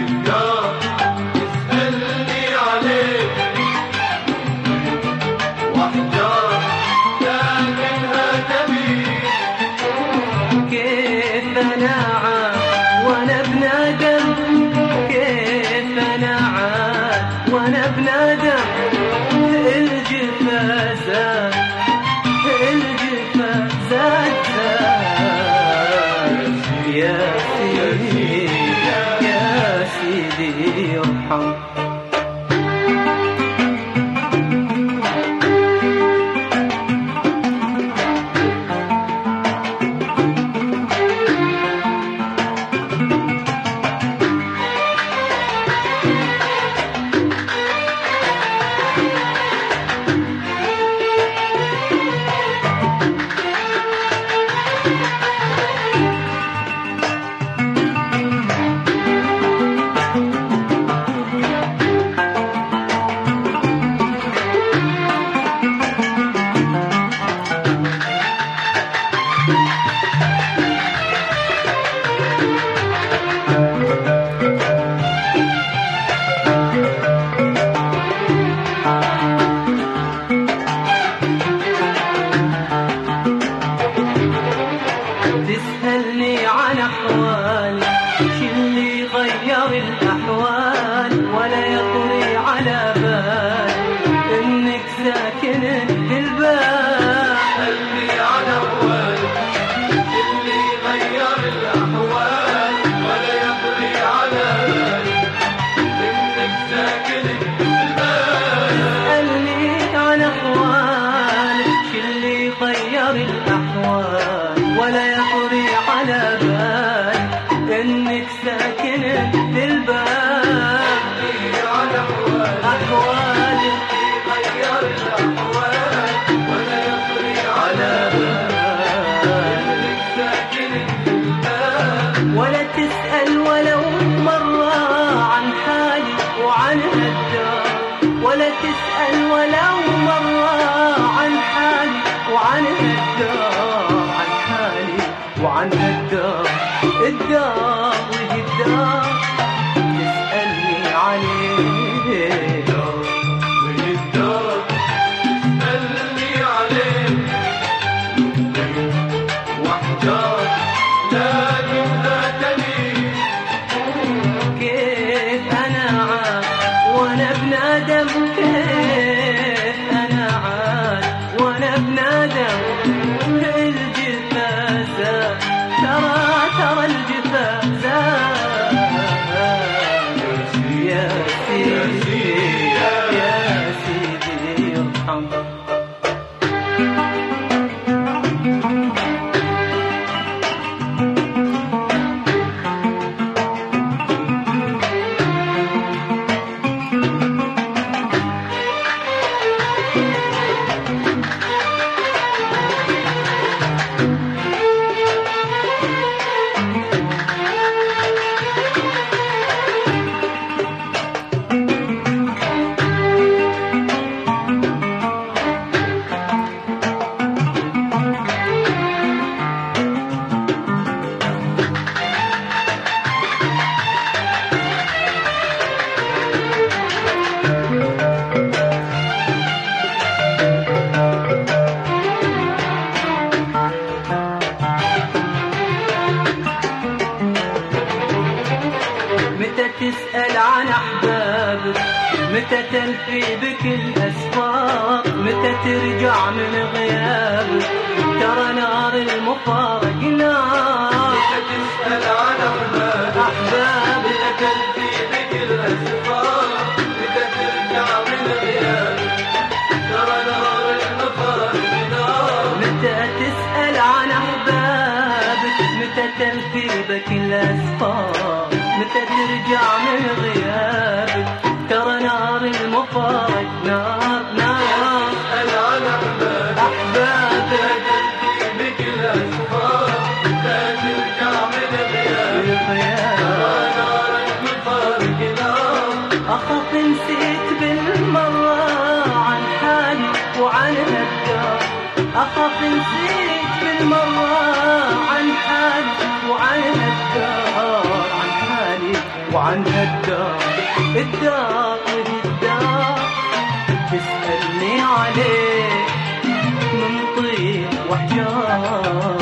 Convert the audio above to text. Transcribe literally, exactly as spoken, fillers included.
وانا بنادم الجفا زاد الجفا زاد يا سيدي يا سيدي ارحم. تسألني عن أحوالي شو اللي غير الأحوال ولا يطري على بالي إنك ساكن بالبال. تسألني عن أحوالي شو اللي غير الأحوال ولا يطري على بالي إنك ساكن بالبال. تسألني عن أحوالي شو اللي غير الأحوال ولا يطري على بال إنك ساكن بالبال. أحوالي غير الأحوال ولا يطري على بال إنك ساكن بالبال. ولا تسأل ولو مرة عن حالي وعن هالدار ولا تسأل ولو مرة عن حالي وعن هالدار وعن الدار الدار وهي الدار تسألني عليه الدار وهي الدار تسألني عليه واحتار لكن ذاتني كيف أنا عاد وأنا بنادم كيف أنا عاد وأنا بنادم ترى ترى الجفا زاد يا سيدي يا سيدي ارحم. متى تسأل عن أحبابك متى تلفي بك الأسفار متى ترجع من غيابك ترى نار المفارق نار. متى تسأل عن أحبابك أحبابك متى تلفي بك الأسفار متى ترجع من غيابك ترى نار المفارق نار. متى تسأل عن أحبابك متى تلفي بك الأسفار متى ترجع من غيابك ترى نار المفارق نار نار. اسأل عن أحبابك أحبابك تلفي بك الأسفار متى ترجع من غيابك ترى نار المفارق نار. أخاف نسيت بالمرة عن حالي وعن هالدار أخاف نسيت بالمرة عن حالي وعن هالدار عن حالي وعنها الدار الدار الدار تسألني عليه من طيب وحجار.